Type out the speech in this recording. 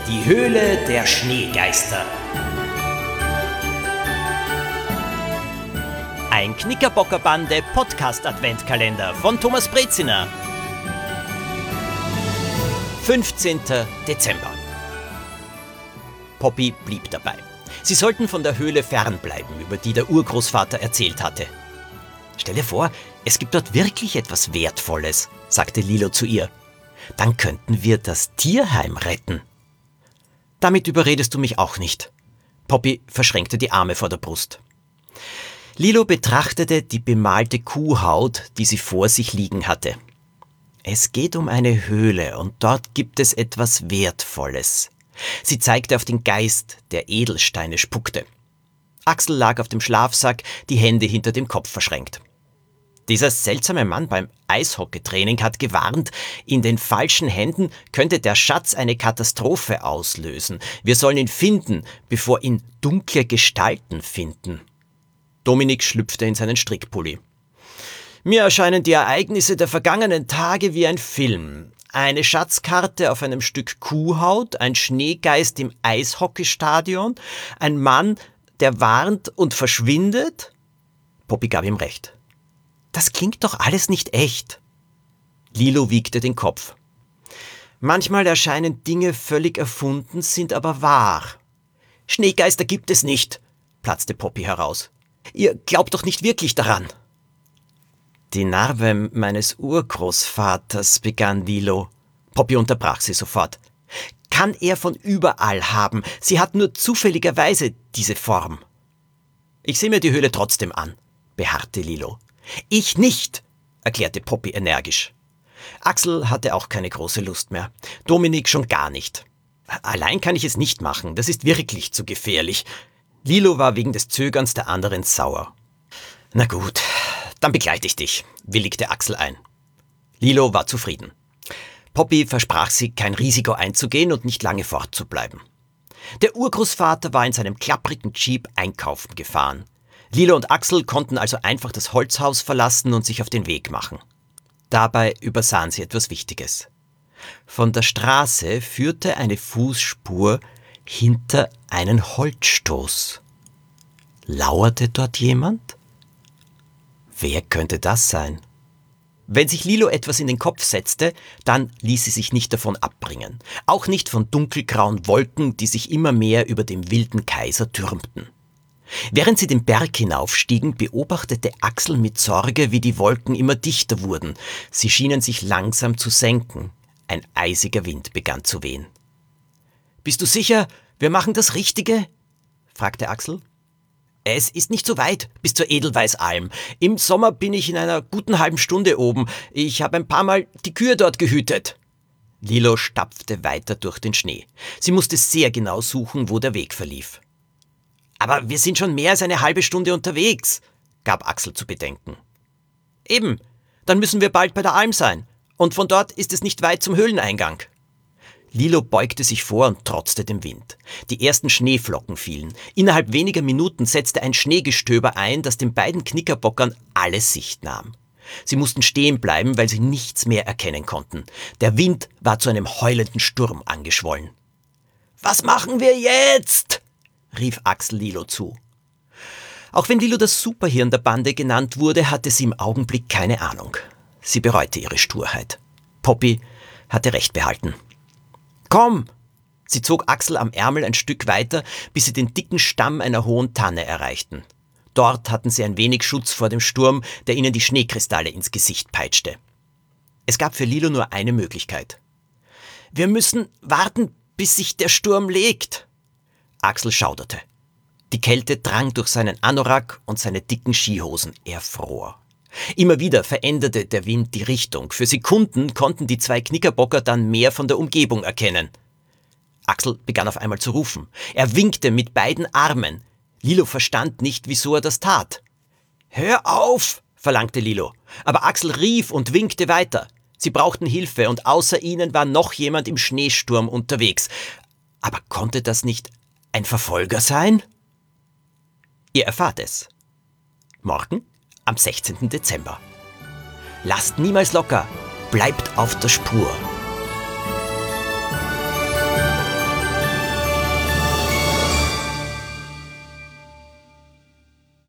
Die Höhle der Schneegeister. Ein Knickerbockerbande Podcast-Adventkalender von Thomas Breziner. 15. Dezember. Poppy blieb dabei. Sie sollten von der Höhle fernbleiben, über die der Urgroßvater erzählt hatte. »Stell dir vor, es gibt dort wirklich etwas Wertvolles«, sagte Lilo zu ihr. »Dann könnten wir das Tierheim retten.« »Damit überredest du mich auch nicht.« Poppy verschränkte die Arme vor der Brust. Lilo betrachtete die bemalte Kuhhaut, die sie vor sich liegen hatte. »Es geht um eine Höhle und dort gibt es etwas Wertvolles.« Sie zeigte auf den Geist, der Edelsteine spuckte. Axel lag auf dem Schlafsack, die Hände hinter dem Kopf verschränkt. Dieser seltsame Mann beim Eishockeytraining hat gewarnt, in den falschen Händen könnte der Schatz eine Katastrophe auslösen. Wir sollen ihn finden, bevor ihn dunkle Gestalten finden. Dominik schlüpfte in seinen Strickpulli. Mir erscheinen die Ereignisse der vergangenen Tage wie ein Film. Eine Schatzkarte auf einem Stück Kuhhaut, ein Schneegeist im Eishockeystadion, ein Mann, der warnt und verschwindet? Poppy gab ihm recht. Das klingt doch alles nicht echt. Lilo wiegte den Kopf. Manchmal erscheinen Dinge völlig erfunden, sind aber wahr. Schneegeister gibt es nicht, platzte Poppy heraus. Ihr glaubt doch nicht wirklich daran. Die Narbe meines Urgroßvaters, begann Lilo. Poppy unterbrach sie sofort. Kann er von überall haben. Sie hat nur zufälligerweise diese Form. Ich sehe mir die Höhle trotzdem an, beharrte Lilo. Ich nicht, erklärte Poppy energisch. Axel hatte auch keine große Lust mehr. Dominik schon gar nicht. Allein kann ich es nicht machen, das ist wirklich zu gefährlich. Lilo war wegen des Zögerns der anderen sauer. Na gut, dann begleite ich dich, willigte Axel ein. Lilo war zufrieden. Poppy versprach sie, kein Risiko einzugehen und nicht lange fortzubleiben. Der Urgroßvater war in seinem klapprigen Jeep einkaufen gefahren. Lilo und Axel konnten also einfach das Holzhaus verlassen und sich auf den Weg machen. Dabei übersahen sie etwas Wichtiges. Von der Straße führte eine Fußspur hinter einen Holzstoß. Lauerte dort jemand? Wer könnte das sein? Wenn sich Lilo etwas in den Kopf setzte, dann ließ sie sich nicht davon abbringen. Auch nicht von dunkelgrauen Wolken, die sich immer mehr über dem wilden Kaiser türmten. Während sie den Berg hinaufstiegen, beobachtete Axel mit Sorge, wie die Wolken immer dichter wurden. Sie schienen sich langsam zu senken. Ein eisiger Wind begann zu wehen. »Bist du sicher, wir machen das Richtige?« fragte Axel. »Es ist nicht so weit bis zur Edelweißalm. Im Sommer bin ich in einer guten halben Stunde oben. Ich habe ein paar Mal die Kühe dort gehütet.« Lilo stapfte weiter durch den Schnee. Sie musste sehr genau suchen, wo der Weg verlief. »Aber wir sind schon mehr als eine halbe Stunde unterwegs«, gab Axel zu bedenken. »Eben, dann müssen wir bald bei der Alm sein. Und von dort ist es nicht weit zum Höhleneingang.« Lilo beugte sich vor und trotzte dem Wind. Die ersten Schneeflocken fielen. Innerhalb weniger Minuten setzte ein Schneegestöber ein, das den beiden Knickerbockern alle Sicht nahm. Sie mussten stehen bleiben, weil sie nichts mehr erkennen konnten. Der Wind war zu einem heulenden Sturm angeschwollen. »Was machen wir jetzt?« rief Axel Lilo zu. Auch wenn Lilo das Superhirn der Bande genannt wurde, hatte sie im Augenblick keine Ahnung. Sie bereute ihre Sturheit. Poppy hatte recht behalten. »Komm!« Sie zog Axel am Ärmel ein Stück weiter, bis sie den dicken Stamm einer hohen Tanne erreichten. Dort hatten sie ein wenig Schutz vor dem Sturm, der ihnen die Schneekristalle ins Gesicht peitschte. Es gab für Lilo nur eine Möglichkeit. »Wir müssen warten, bis sich der Sturm legt.« Axel schauderte. Die Kälte drang durch seinen Anorak und seine dicken Skihosen. Er fror. Immer wieder veränderte der Wind die Richtung. Für Sekunden konnten die zwei Knickerbocker dann mehr von der Umgebung erkennen. Axel begann auf einmal zu rufen. Er winkte mit beiden Armen. Lilo verstand nicht, wieso er das tat. »Hör auf!« verlangte Lilo. Aber Axel rief und winkte weiter. Sie brauchten Hilfe und außer ihnen war noch jemand im Schneesturm unterwegs. Aber konnte das nicht ein Verfolger sein? Ihr erfahrt es. Morgen am 16. Dezember. Lasst niemals locker, bleibt auf der Spur.